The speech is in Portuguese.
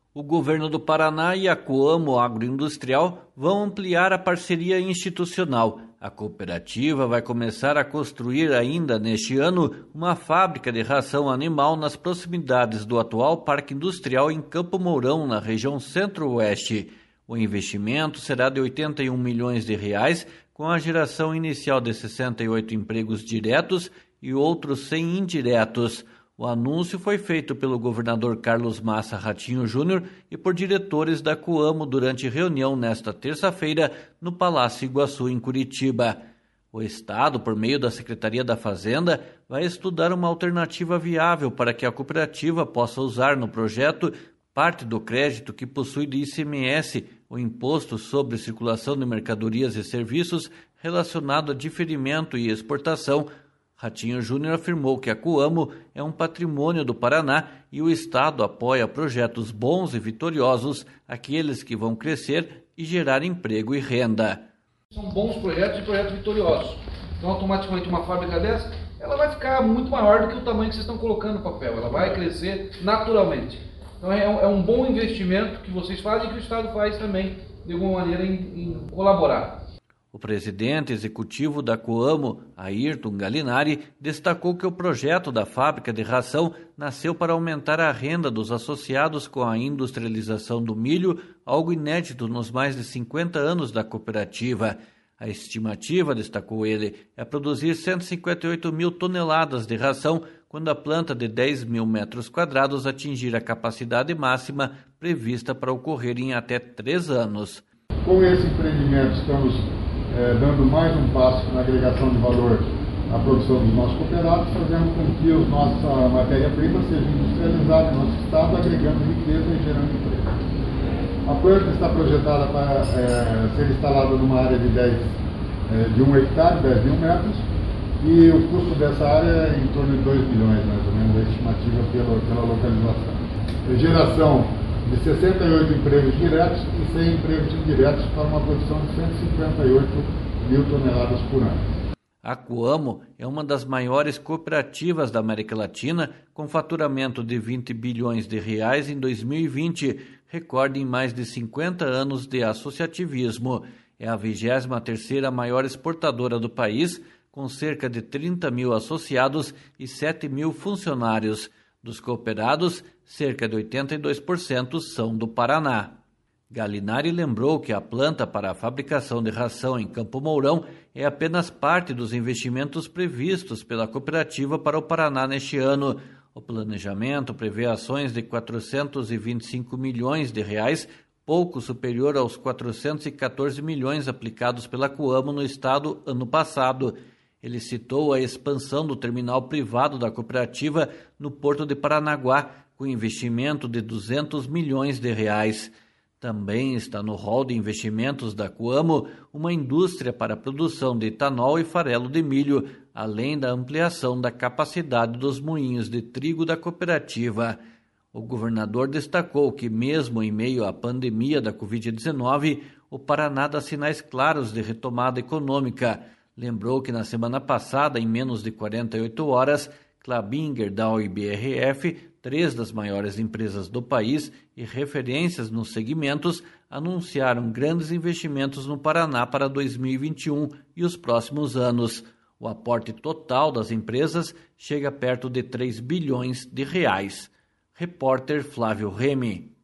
O governo do Paraná e a Coamo Agroindustrial vão ampliar a parceria institucional. A cooperativa vai começar a construir ainda neste ano uma fábrica de ração animal nas proximidades do atual Parque Industrial em Campo Mourão, na região Centro-Oeste. O investimento será de R$ 81 milhões, com a geração inicial de 68 empregos diretos e outros 100 indiretos. O anúncio foi feito pelo governador Carlos Massa Ratinho Júnior e por diretores da Coamo durante reunião nesta terça-feira no Palácio Iguaçu, em Curitiba. O Estado, por meio da Secretaria da Fazenda, vai estudar uma alternativa viável para que a cooperativa possa usar no projeto parte do crédito que possui de ICMS, o Imposto sobre Circulação de Mercadorias e Serviços relacionado a diferimento e exportação. Ratinho Júnior afirmou que a Coamo é um patrimônio do Paraná e o Estado apoia projetos bons e vitoriosos, aqueles que vão crescer e gerar emprego e renda. São bons projetos e projetos vitoriosos. Então, automaticamente, uma fábrica dessa, ela vai ficar muito maior do que o tamanho que vocês estão colocando no papel. Ela vai crescer naturalmente. Então, é um bom investimento que vocês fazem e que o Estado faz também, de alguma maneira, em colaborar. O presidente executivo da Coamo, Ayrton Galinari, destacou que o projeto da fábrica de ração nasceu para aumentar a renda dos associados com a industrialização do milho, algo inédito nos mais de 50 anos da cooperativa. A estimativa, destacou ele, é produzir 158 mil toneladas de ração quando a planta de 10 mil metros quadrados atingir a capacidade máxima prevista para ocorrer em até 3 anos. Com esse empreendimento estamos dando mais um passo na agregação de valor à produção dos nossos cooperados, fazendo com que a nossa matéria-prima seja industrializada no nosso estado, agregando riqueza e gerando emprego. A planta está projetada para ser instalada numa área de 1 hectare, 10 mil metros, e o custo dessa área é em torno de 2 milhões, mais ou menos, a estimativa pela localização. Geração de 68 empregos diretos e 100 empregos indiretos para uma produção de 158 mil toneladas por ano. A Coamo é uma das maiores cooperativas da América Latina, com faturamento de 20 bilhões de reais em 2020, recorde em mais de 50 anos de associativismo. É a 23ª maior exportadora do país, com cerca de 30 mil associados e 7 mil funcionários. Dos cooperados, cerca de 82% são do Paraná. Galinari lembrou que a planta para a fabricação de ração em Campo Mourão é apenas parte dos investimentos previstos pela cooperativa para o Paraná neste ano. O planejamento prevê ações de 425 milhões de reais, pouco superior aos 414 milhões aplicados pela Coamo no estado ano passado. Ele citou a expansão do terminal privado da cooperativa no Porto de Paranaguá, com investimento de 200 milhões de reais. Também está no rol de investimentos da Coamo uma indústria para a produção de etanol e farelo de milho, além da ampliação da capacidade dos moinhos de trigo da cooperativa. O governador destacou que, mesmo em meio à pandemia da Covid-19, o Paraná dá sinais claros de retomada econômica. Lembrou que na semana passada, em menos de 48 horas, Klabin, Gerdau e BRF, 3 das maiores empresas do país e referências nos segmentos, anunciaram grandes investimentos no Paraná para 2021 e os próximos anos. O aporte total das empresas chega perto de 3 bilhões de reais. Repórter Flávio Remy.